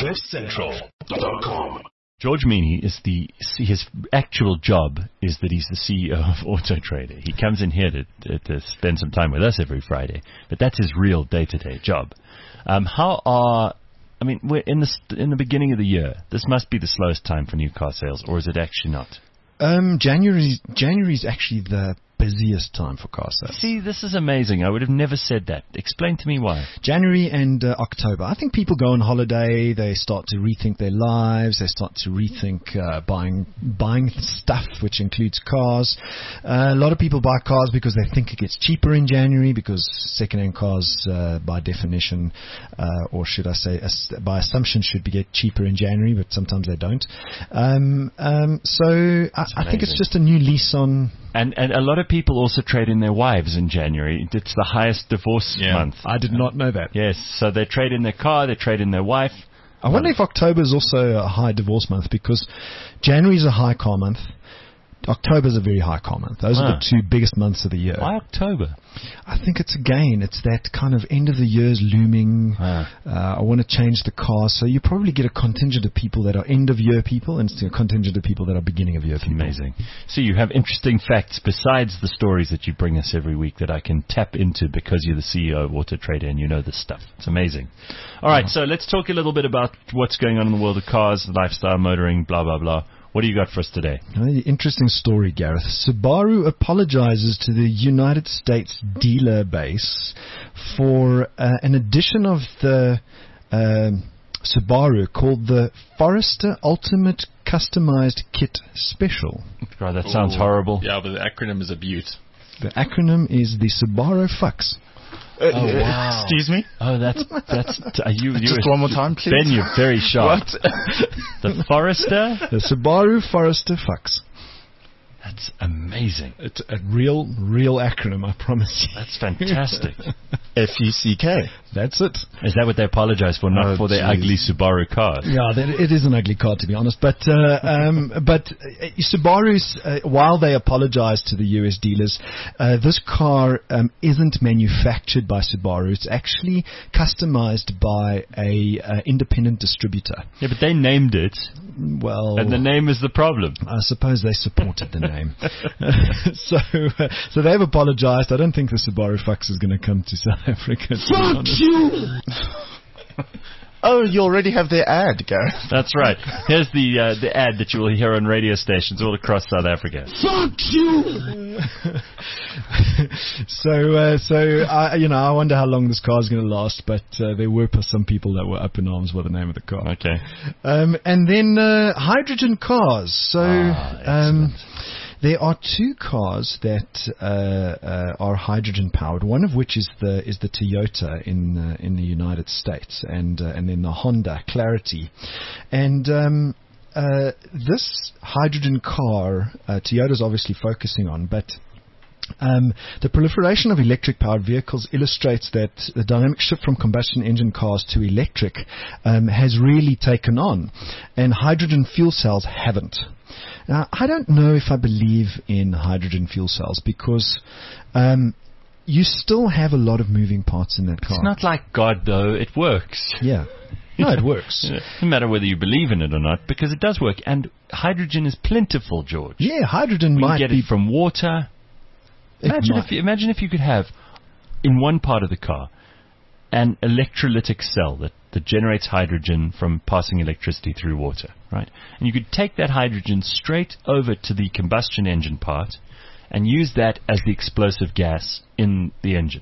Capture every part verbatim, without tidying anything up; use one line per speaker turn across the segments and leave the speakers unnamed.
cliff central dot com.
George Meany is the, his actual job is that he's the C E O of Auto Trader. He comes in here to, to, to spend some time with us every Friday, but that's his real day-to-day job. Um, how are, I mean, we're in the, in the beginning of the year. This must be the slowest time for new car sales, or is it actually not?
Um, January, January is actually the busiest time for car sales.
See, this is amazing. I would have never said that. Explain to me why.
January and uh, October. I think people go on holiday. They start to rethink their lives. They start to rethink uh, buying buying stuff, which includes cars. Uh, a lot of people buy cars because they think it gets cheaper in January, because second-hand cars, uh, by definition, uh, or should I say, as, by assumption, should be get cheaper in January, but sometimes they don't. Um, um, so I, I think it's just a new lease on.
And and a lot of people also trade in their wives in January. It's the highest divorce
yeah.
month.
I did not know that.
Yes, so they trade in their car, they trade in their wife.
I wonder if October is also a high divorce month, because January is a high car month. October is a very high car month. Those ah. are the two biggest months of the year.
Why October?
I think it's, again, it's that kind of end of the year's looming. Ah. Uh, I want to change the car. So you probably get a contingent of people that are end of year people and a contingent of people that are beginning of year people.
Amazing. So you have interesting facts besides the stories that you bring us every week that I can tap into because you're the C E O of Auto Trader and you know this stuff. It's amazing. All right, oh. so let's talk a little bit about what's going on in the world of cars, lifestyle, motoring, blah, blah, blah. What do you got for us today?
Interesting story, Gareth. Subaru apologizes to the United States dealer base for uh, an edition of the uh, Subaru called the Forester Ultimate Customized Kit Special.
God, that sounds Ooh. horrible.
Yeah, but the acronym is a beaut.
The acronym is the Subaru Fucks.
Uh, oh, wow.
Excuse me?
Oh, that's, that's, uh, you, you
Just one more time, please.
Ben, you're very sharp. What? The Forester?
The Subaru Forester Fucks.
That's amazing.
It's a real, real acronym, I promise you.
That's fantastic.
F U C K.
That's it.
Is that what they apologize for, not
oh,
for their geez. ugly Subaru cars?
Yeah, that, it is an ugly car, to be honest. But uh, um, but uh, Subaru's, uh, while they apologize to the U S dealers, uh, this car um, isn't manufactured by Subaru. It's actually customized by a uh, independent distributor.
Yeah, but they named it.
Well,
and the name is the problem.
I suppose they supported the name. so uh, so they've apologized. I don't think the Subaru Fucks is going to come to South Africa.
Fuck you! Oh, you already have their ad, Gareth.
That's right. Here's the uh, the ad that you will hear on radio stations all across South Africa.
Fuck you!
so, uh, so I, you know, I wonder how long this car is going to last. But uh, there were some people that were up in arms with the name of the car.
Okay.
Um, and then uh, hydrogen cars. So.
Ah,
um, There are two cars that uh, uh, are hydrogen powered. One of which is the is the Toyota in uh, in the United States, and uh, and then the Honda Clarity. And um, uh, this hydrogen car, uh, Toyota's obviously focusing on, but. Um, the proliferation of electric-powered vehicles illustrates that the dynamic shift from combustion engine cars to electric um, has really taken on, and hydrogen fuel cells haven't. Now, I don't know if I believe in hydrogen fuel cells because um, you still have a lot of moving parts in that car.
It's not like God, though. It works.
Yeah. No, it works.
It doesn't matter whether you believe in it or not, because it does work. And hydrogen is plentiful, George.
Yeah, hydrogen
we
might
get
be...
it from water. Imagine if, you, imagine if you could have, in one part of the car, an electrolytic cell that, that generates hydrogen from passing electricity through water, right? And you could take that hydrogen straight over to the combustion engine part and use that as the explosive gas in the engine.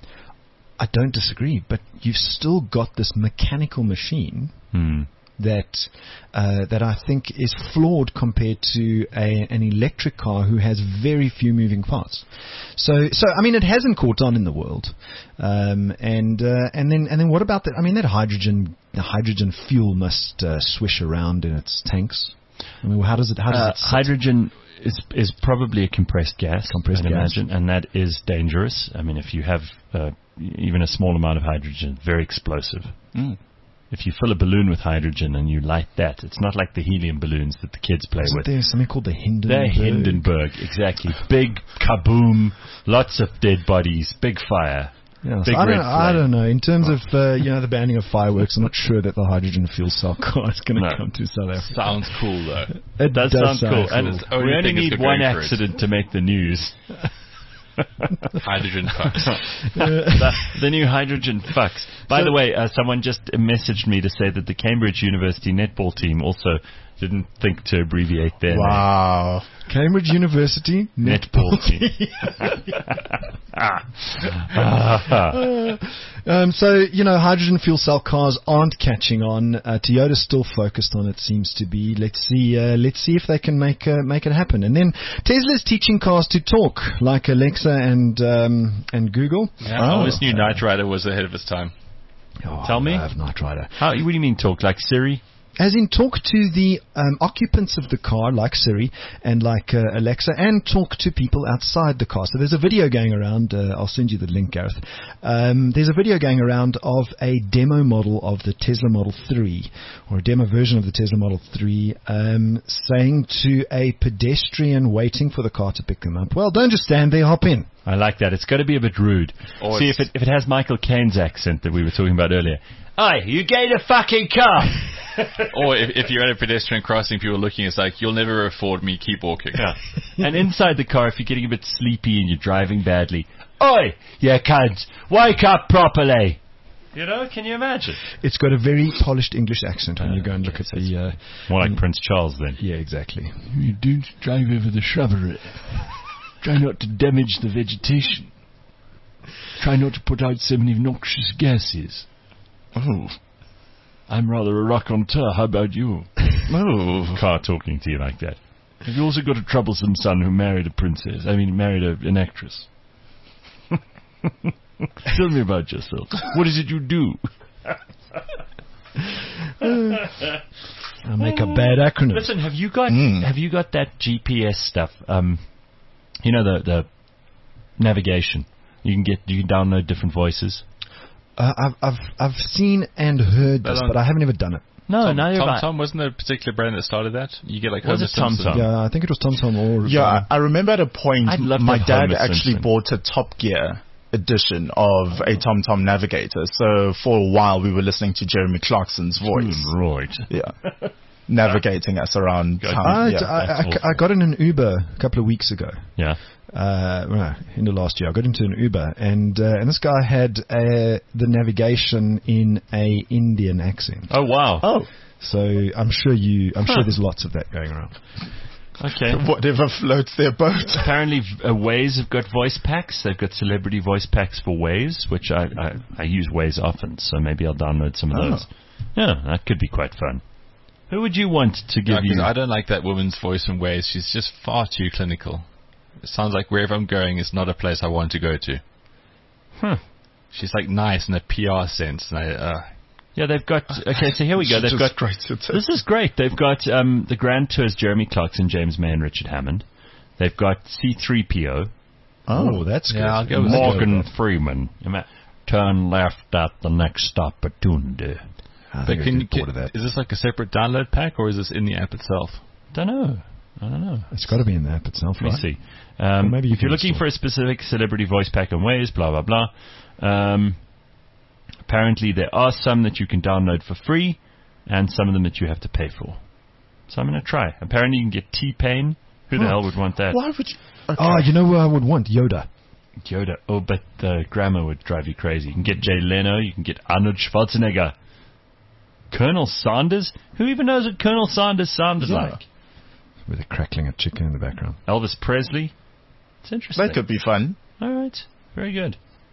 I don't disagree, but you've still got this mechanical machine
hmm.
that uh, that I think is flawed compared to a, an electric car who has very few moving parts. So, so I mean, it hasn't caught on in the world. Um, and uh, and then and then what about that? I mean, that hydrogen the hydrogen fuel must uh, swish around in its tanks. I mean, how does it? How does
uh,
it sit?
Hydrogen is is probably a compressed gas.
Compressed
I'd
gas.
imagine, and that is dangerous. I mean, if you have uh, even a small amount of hydrogen, very explosive.
Mm.
If you fill a balloon with hydrogen and you light that, it's not like the helium balloons that the kids play
Isn't
with.
there something called the Hindenburg?
The Hindenburg, exactly. Big kaboom, lots of dead bodies, big fire.
Yeah, so
Big
I, don't,
red
I
flame.
don't know. In terms of uh, you know the banning of fireworks, I'm not sure that the hydrogen fuel cell car is going to
No.
come to South Africa.
Sounds cool though.
It
Does sound cool. And
It's the only
we only
thing that's
need
good
one
going for it.
accident to make the news.
Hydrogen fucks.
the, the new hydrogen fucks. By the way, uh, someone just messaged me to say that the Cambridge University netball team also didn't think to abbreviate their name.
Wow.
Cambridge University
Netball team.
Um, so, you know, hydrogen fuel cell cars aren't catching on. Uh, Toyota's still focused on it, seems to be. Let's see, uh, let's see if they can make uh, make it happen. And then Tesla's teaching cars to talk, like Alexa and um, and Google.
Yeah, I always knew Knight Rider was ahead of his time.
Oh,
Tell me.
I love Knight Rider.
How? What do you mean talk? Like Siri?
As in, talk to the um, occupants of the car, like Siri and like uh, Alexa, and talk to people outside the car. So there's a video going around. Uh, I'll send you the link, Gareth. Um, there's a video going around of a demo model of the Tesla Model three, or a demo version of the Tesla Model three, um, saying to a pedestrian waiting for the car to pick them up, well, don't just stand there, hop in.
I like that. It's got to be a bit rude.
Or
See, if
it's-
it if it has Michael Caine's accent that we were talking about earlier. Oi, you get a fucking car.
Or if, if you're at a pedestrian crossing, people are looking, it's like, you'll never afford me, keep walking.
Yeah. And inside the car, if you're getting a bit sleepy and you're driving badly, oi, you cunt, wake up properly. You know, can you imagine?
It's got a very polished English accent when you go and look at the... Uh,
More like Prince Charles then.
yeah, exactly.
You don't drive over the shrubbery. Try not to damage the vegetation. Try not to put out so many noxious gases.
Oh.
I'm rather a raconteur. How about you?
Oh.
Car talking to you like that. Have you also got a troublesome son who married a princess? I mean, married a, an actress. Tell me about yourself. What is it you do?
I'll make a bad acronym.
Listen, have you got
Mm.
have you got that G P S stuff? Um, you know the the navigation. You can get you can download different voices.
Uh, I've, I've, I've seen and heard this,
But, um,
but I haven't ever done it.
No,
Tom,
now you're
Tom,
about.
Tom, wasn't there a particular brand that started that? You get like
Was
Homer
it Tom
Simpson.
Tom?
Yeah, I think it was TomTom or...
Yeah, I, I remember at a point,
I'd love to
my
have
dad
Homer
actually
Simpson.
bought a Top Gear edition of a TomTom Navigator. So for a while, we were listening to Jeremy Clarkson's voice.
Right.
Yeah. Navigating us around
God.
town.
I,
yeah.
I, I,
that's awful.
I got in an Uber a couple of weeks ago.
Yeah.
Uh, well, in the last year, I got into an Uber, and uh, and this guy had uh, the navigation in a Indian accent.
Oh wow.
Oh,
So I'm sure you, I'm
Huh.
sure there's lots of that going around.
Okay.
whatever floats their boat.
Apparently, uh, Waze have got voice packs. They've got celebrity voice packs for Waze, which I, I, I use Waze often, so maybe I'll download some of
Oh.
those. Yeah, that could be quite fun. Who would you want to give
Yeah, 'cause
you?
I don't like that woman's voice in ways. She's just far too clinical. It sounds like wherever I'm going is not a place I want to go to.
Huh.
She's like nice in a P R sense. And I, uh,
Yeah, they've got. Okay, so here we go. They've
Just
got.
great to take.
This is great. They've got um, the Grand Tours, Jeremy Clarkson, James May, and Richard Hammond. They've got C three P O,
Oh, that's good.
Yeah, I'll go with
Morgan Freeman. Ima- Turn left at the next stop at Tunde.
I
but
think I
can,
get bored
can,
of that.
is this like a separate download pack or is this in the app itself?
Don't know. I don't know.
It's got to be in the app itself,
Let me
right?
see. Um,
Or maybe you
if you're
can
looking
install
for a specific celebrity voice pack on Waze, blah, blah, blah. Um, apparently, there are some that you can download for free and some of them that you have to pay for. So I'm going to try. Apparently, you can get T-Pain. Who the
Oh.
hell would want that?
Why would you? Okay.
Oh, you know who I would want? Yoda.
Yoda. Oh, but the grammar would drive you crazy. You can get Jay Leno. You can get Arnold Schwarzenegger. Colonel Sanders? Who even knows what Colonel Sanders sounded
Yeah.
like?
With a crackling of chicken in the background.
Elvis Presley? It's interesting.
That could be fun.
All right. Very good.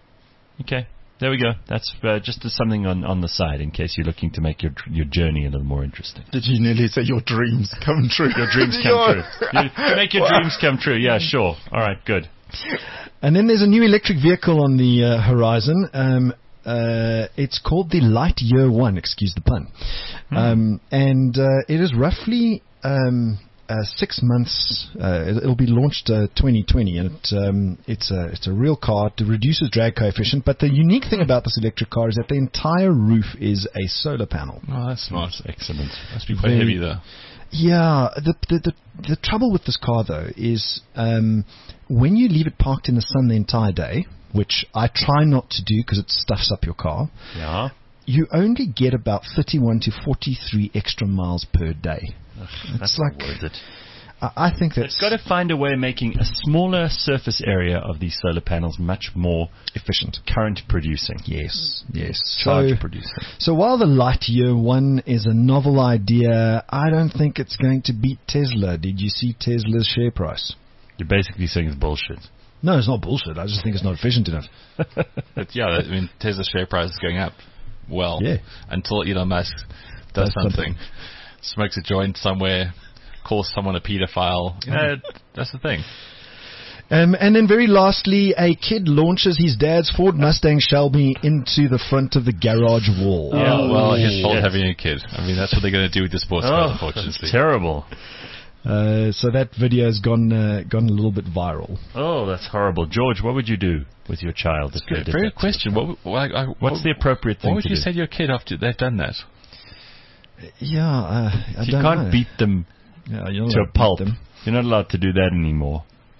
Okay. There we go. That's uh, just as something on, on the side in case you're looking to make your your journey a little more interesting.
Did you nearly say your dreams come true?
Your dreams come
Your-
true. You make your dreams come true. Yeah, sure. All right, good.
And then there's a new electric vehicle on the uh, horizon. Um, uh, it's called the Lightyear One, excuse the pun. Um, and uh, it is roughly um, uh, six months. Uh, it- it'll be launched uh, twenty twenty, and it, um, it's a it's a real car. It reduces drag coefficient. But the unique thing about this electric car is that the entire roof is a solar panel.
Oh, that's smart.
Excellent.
Must be quite
Very-
heavy though.
Yeah, the, the the the trouble with this car though is um, when you leave it parked in the sun the entire day, which I try not to do because it stuffs up your car,
Yeah.
you only get about thirty-one to forty-three extra miles per day.
Ugh,
It's
that's
like-
not worth it.
I, I think that's
It's got to find a way of making a smaller surface area of these solar panels much more
efficient.
current producing.
Yes, yes.
Charge
So,
producing.
so while the Lightyear one is a novel idea, I don't think it's going to beat Tesla. Did you see Tesla's share price?
You're basically saying it's bullshit.
No, it's not bullshit. I just think it's not efficient enough.
But yeah, I mean, Tesla's share price is going up well
Yeah.
until Elon Musk does
Does
something.
something.
Smokes a joint somewhere, calls someone a pedophile. Uh, that's the thing.
Um, and then very lastly, a kid launches his dad's Ford Mustang Shelby into the front of the garage wall.
Yeah,
Oh,
well, his fault
yes.
having a kid. I mean, that's what they're going to do with the sports car,
Oh,
unfortunately.
that's terrible.
Uh, so that video has gone uh, gone a little bit viral.
Oh, that's horrible. George, what would you do with your child if they
Very
did
very
that
good question. What, what, I,
What's
what,
the appropriate thing
What would
to
you
do?
say to your kid after they've done that?
Yeah, uh, I
you
don't
can't
know.
beat them
yeah, you're
to
not
a
beat
pulp.
them.
You're not allowed to do that anymore.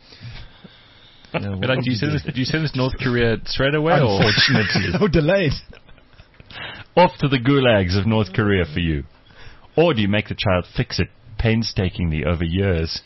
Yeah, what
But like,
would
do you
you
send
do?
this? Do you send this to North Korea straight away, or
Unfortunately, or delayed.
Off to the gulags of North Korea for you. Or do you make the child fix it painstakingly over years?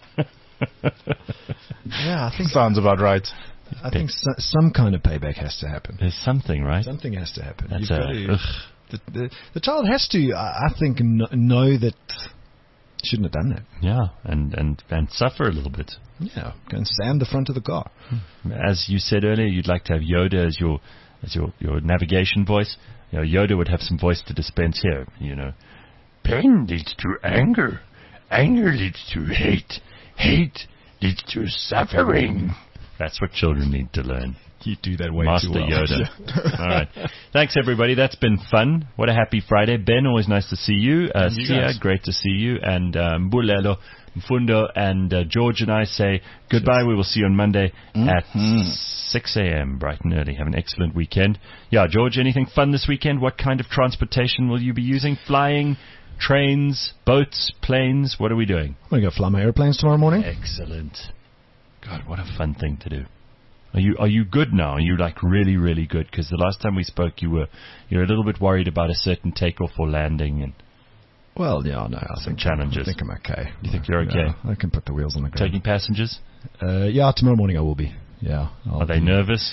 Yeah, I think
Sounds about right.
I think so, some kind of payback has to happen.
There's something, right?
Something has to happen.
That's
You've
a,
got to-
ugh.
the, the, the child has to, I I think, kn- know that shouldn't have done that.
Yeah, and, and, and suffer a little bit.
Yeah, go and sand the front of the car.
As you said earlier, you'd like to have Yoda as your as your, your navigation voice. You know, Yoda would have some voice to dispense here. You know, pain leads to anger, anger leads to hate, hate leads to suffering. That's what children need to learn.
You do that way
Master
too well.
Yoda. All right. Thanks, everybody. That's been fun. What a happy Friday. Ben, always nice to see you. Uh,
And you
Sia,
guys.
great to see you. And um, Bulelo, Mfundo, and uh, George and I say goodbye. We will see you on Monday at six a.m. bright and early. Have an excellent weekend. Yeah, George, anything fun this weekend? What kind of transportation will you be using? Flying, trains, boats, planes? What are we doing?
I'm going to go fly my airplanes tomorrow morning.
Excellent. God, what a fun thing to do. Are you are you good now? Are you like really really good? Because the last time we spoke, you were you're a little bit worried about a certain takeoff or landing, and
Well, yeah, no, I
Some
think
challenges.
I think I'm okay.
You think you're okay?
Yeah, I can put the wheels on the ground.
taking passengers.
Uh, yeah, tomorrow morning I will be. Yeah. I'll
Are they
be-
nervous?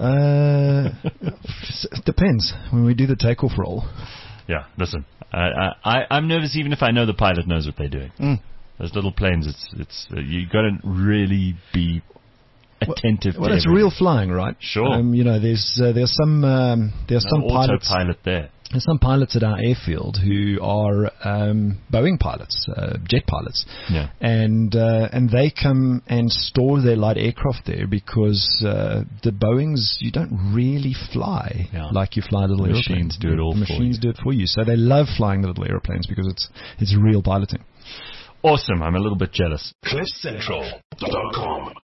Uh, it depends when we do the takeoff roll.
Yeah. Listen, I, I I I'm nervous even if I know the pilot knows what they're doing.
Mm.
Those little planes, it's it's uh, you got to really be attentive.
Well,
to
it's
everything.
real flying, right?
Sure.
Um, you know, there's uh, there's some um, there's
No
some pilots.
autopilot there.
There's some pilots at our airfield who are um, Boeing pilots, uh, jet pilots,
Yeah.
and uh, and they come and store their light aircraft there because uh, the Boeings you don't really fly
Yeah.
like you fly little
The
airplanes.
machines do it all
The
for
machines
you.
do it for you. So they love flying the little airplanes because it's it's real piloting.
Awesome. I'm a little bit jealous.
cliff central dot com